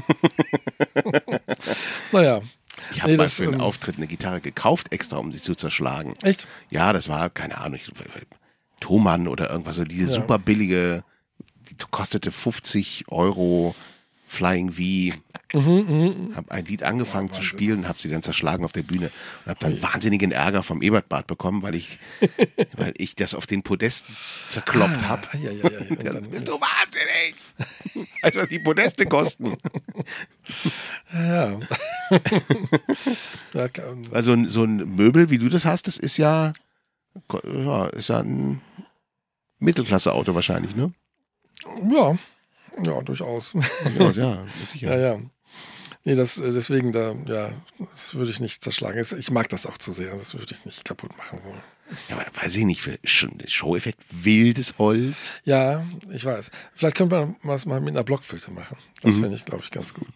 Naja. Ich habe nee, mal das, für einen ähm, Auftritt eine Gitarre gekauft, extra, um sie zu zerschlagen. Echt? Ja, das war, keine Ahnung, Thomann oder irgendwas, so diese Ja. super billige, die kostete fünfzig Euro, Flying V. Mhm, Habe ein Lied angefangen Oh, zu Wahnsinn. spielen, habe sie dann zerschlagen auf der Bühne und habe dann wahnsinnigen Ärger vom Ebertbad bekommen, weil ich, weil ich das auf den Podest zerkloppt habe. Ah, ja, ja, ja. Und Ja, dann, bist du wahnsinnig? Weißt du, was die Podeste kosten? ja. ja kann, Also so ein Möbel, wie du das hast, das ist ja, ja, ist ja ein Mittelklasse-Auto wahrscheinlich, ne? ja, ja, durchaus. Ja, ja, mit Sicherheit. Ja, ja. Nee, das, äh, deswegen, da, ja, das würde ich nicht zerschlagen. Ich mag das auch zu sehr, das würde ich nicht kaputt machen wollen. Ja, aber weiß ich nicht, für Show-Effekt, wildes Holz. Ja, ich weiß. Vielleicht könnte man was mal mit einer Blockflöte machen. Das Mhm. finde ich, glaube ich, ganz gut.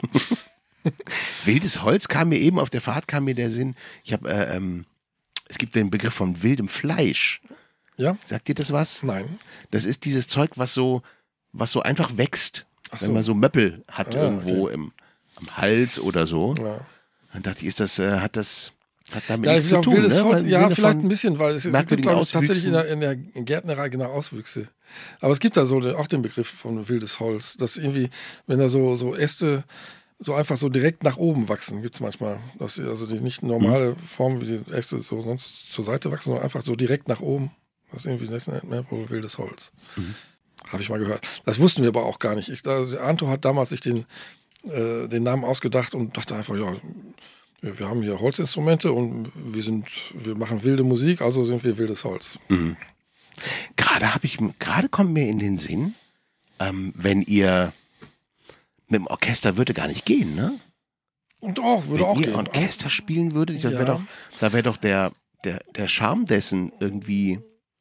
Wildes Holz kam mir eben auf der Fahrt, kam mir der Sinn, ich habe, äh, ähm, es gibt den Begriff von wildem Fleisch. Ja? Sagt dir das was? Nein. Das ist dieses Zeug, was so, was so einfach wächst, Ach wenn so. man so Möppel hat Ah, irgendwo im, am Hals oder so. Ja. Dann dachte ich, ist das, äh, hat das, das hat damit Ja, nichts ich zu glaube, tun, wildes ne? Holz, Weil im ja, Sinne vielleicht von ein bisschen, weil es, es gibt, merkwürdigen glaube ich, tatsächlich in Auswüchsen. der, in der Gärtnerei genau Auswüchse. Aber es gibt da so den, auch den Begriff von wildes Holz, dass irgendwie, wenn da so, so Äste so einfach so direkt nach oben wachsen, gibt es manchmal. Dass sie also die nicht normale Form, wie die Äste so sonst zur Seite wachsen, sondern einfach so direkt nach oben. Das ist irgendwie, das nennt man wohl wildes Holz. Mhm. Habe ich mal gehört. Das wussten wir aber auch gar nicht. Ich, also Anto hat damals sich den, äh, den Namen ausgedacht und dachte einfach, ja, wir, wir haben hier Holzinstrumente und wir sind, wir machen wilde Musik, also sind wir wildes Holz. Mhm. Gerade habe ich, gerade kommt mir in den Sinn, ähm, wenn ihr mit dem Orchester würde gar nicht gehen, ne? Und auch, würde Wenn auch ihr gehen. Orchester spielen würdet, da wäre Ja. doch, da wäre doch der, der, der Charme dessen irgendwie.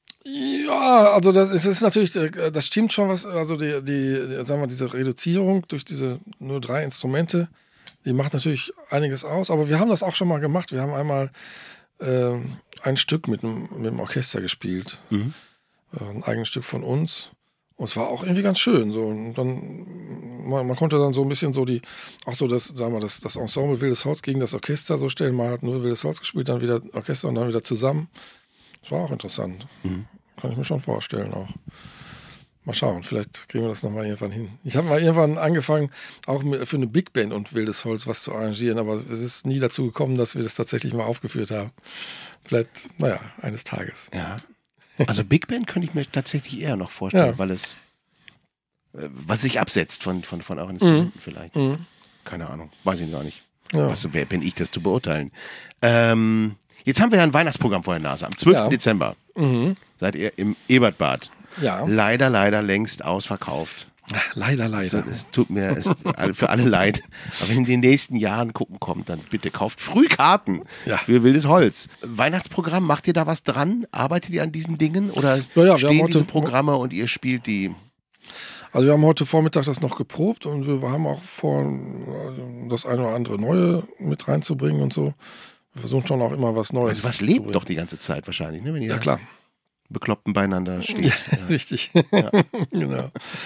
Ja, also das ist, ist natürlich, äh, das stimmt schon was, also die, die, sagen wir, diese Reduzierung durch diese nur drei Instrumente, die macht natürlich einiges aus, aber wir haben das auch schon mal gemacht. Wir haben einmal äh, ein Stück mit dem, mit dem Orchester gespielt, Mhm. äh, ein eigenes Stück von uns. Und es war auch irgendwie ganz schön. So. Und dann, man, man konnte dann so ein bisschen so die, auch so das, sagen wir, das, das Ensemble Wildes Holz gegen das Orchester so stellen. Man hat nur Wildes Holz gespielt, dann wieder Orchester und dann wieder zusammen. Das war auch interessant. Mhm. Kann ich mir schon vorstellen auch. Mal schauen, vielleicht kriegen wir das nochmal irgendwann hin. Ich habe mal irgendwann angefangen, auch für eine Big Band und Wildes Holz was zu arrangieren, aber es ist nie dazu gekommen, dass wir das tatsächlich mal aufgeführt haben. Vielleicht, naja, eines Tages. Ja. Also Big Band könnte ich mir tatsächlich eher noch vorstellen, Ja. weil es, äh, was sich absetzt von, von, von euren Instrumenten vielleicht. Mhm. Keine Ahnung, weiß ich gar nicht. Ja. Was, wer bin ich, das zu beurteilen? Ähm, jetzt haben wir ja ein Weihnachtsprogramm vor der Nase. Am zwölften Ja. Dezember Mhm. seid ihr im Ebertbad. Ja, Leider, leider längst ausverkauft. leider, Also, leider. es tut mir es, für alle leid. Aber wenn in den nächsten Jahren gucken kommt, dann bitte kauft früh Karten Ja. für Wildes Holz. Weihnachtsprogramm, macht ihr da was dran? Arbeitet ihr an diesen Dingen? Oder Ja, ja, wir stehen haben heute- diese Programme und ihr spielt die? Also wir haben heute Vormittag das noch geprobt und wir haben auch vor, das eine oder andere Neue mit reinzubringen und so. Wir versuchen schon auch immer was Neues Also was zu lebt bringen. doch die ganze Zeit wahrscheinlich, ne? Wenn ihr Ja, klar. bekloppten beieinander steht. Ja. Richtig. Genau.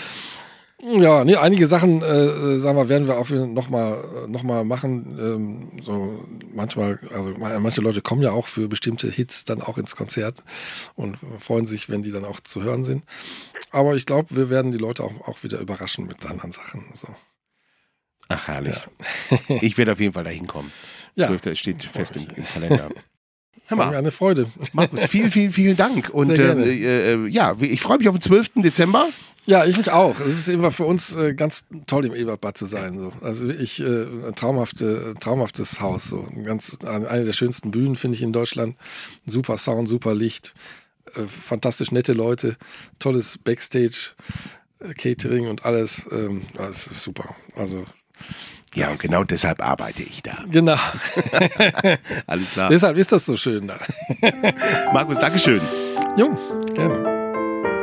Ja, nee, einige Sachen, äh, sagen wir, werden wir auch nochmal noch mal machen. Ähm, so manchmal, also manche Leute kommen ja auch für bestimmte Hits dann auch ins Konzert und freuen sich, wenn die dann auch zu hören sind. Aber ich glaube, wir werden die Leute auch, auch wieder überraschen mit anderen Sachen. So. Ach, herrlich. Ich werde auf jeden Fall da hinkommen. Ja, zwölfte steht fest im, im Kalender. Hör war mir mal, eine Freude. Markus, vielen, vielen, vielen Dank. Und Sehr gerne. äh, äh, ja, ich freue mich auf den zwölften Dezember. Ja, ich mich auch. Es ist immer für uns äh, ganz toll, im Ebertbad zu sein. So. Also ich, äh, ein traumhafte, traumhaftes Haus. So. Ein ganz, eine der schönsten Bühnen, finde ich, in Deutschland. Super Sound, super Licht, äh, fantastisch nette Leute, tolles Backstage, äh, Catering und alles. Ähm, das ist super. Also Ja, und genau deshalb arbeite ich da. genau. Alles klar. Deshalb ist das so schön da. Markus, Dankeschön. Jo, gerne.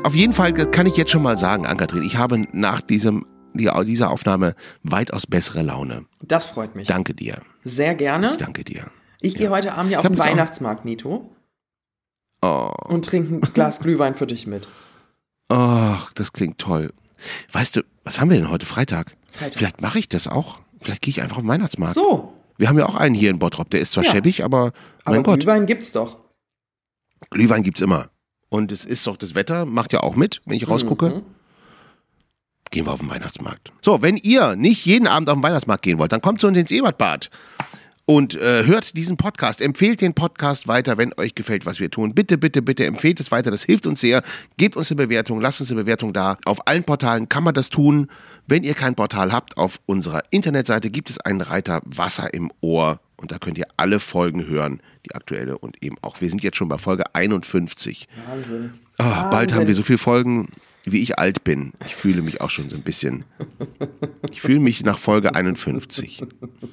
auf jeden Fall kann ich jetzt schon mal sagen, Ann-Kathrin, ich habe nach diesem, dieser Aufnahme weitaus bessere Laune. Das freut mich. Danke dir. Sehr gerne. Ich danke dir. Ich gehe Ja. heute Abend ja auf Ich hab den jetzt auch- Weihnachtsmarkt, Nito, Oh, und trinke ein Glas Glühwein für dich mit. ach, das klingt toll. Weißt du, was haben wir denn heute? Freitag? Freitag. Vielleicht mache ich das auch. Vielleicht gehe ich einfach auf den Weihnachtsmarkt. So, Wir haben ja auch einen hier in Bottrop. Der ist zwar Ja. schäbig, aber mein aber Gott, Glühwein gibt's doch. Glühwein gibt's immer. Und es ist doch, das Wetter macht ja auch mit, wenn ich rausgucke. Mhm. Gehen wir auf den Weihnachtsmarkt. So, wenn ihr nicht jeden Abend auf den Weihnachtsmarkt gehen wollt, dann kommt zu uns ins Ebertbad und äh, hört diesen Podcast. Empfehlt den Podcast weiter, wenn euch gefällt, was wir tun. Bitte, bitte, bitte empfehlt es weiter. Das hilft uns sehr. Gebt uns eine Bewertung, lasst uns eine Bewertung da. Auf allen Portalen kann man das tun. Wenn ihr kein Portal habt, auf unserer Internetseite gibt es einen Reiter Wasser im Ohr. Und da könnt ihr alle Folgen hören, die aktuelle und eben auch. Wir sind jetzt schon bei Folge einundfünfzig. Wahnsinn. Ah, bald Wahnsinn. haben wir so viele Folgen, wie ich alt bin. Ich fühle mich auch schon so ein bisschen. Ich fühle mich nach Folge einundfünfzig.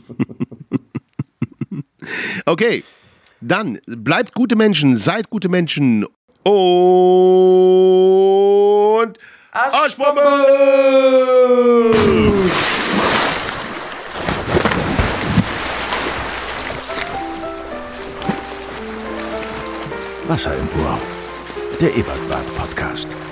Okay, dann bleibt gute Menschen, seid gute Menschen und Arschbombe! Wasser im Ohr. Der Ebertbad Podcast.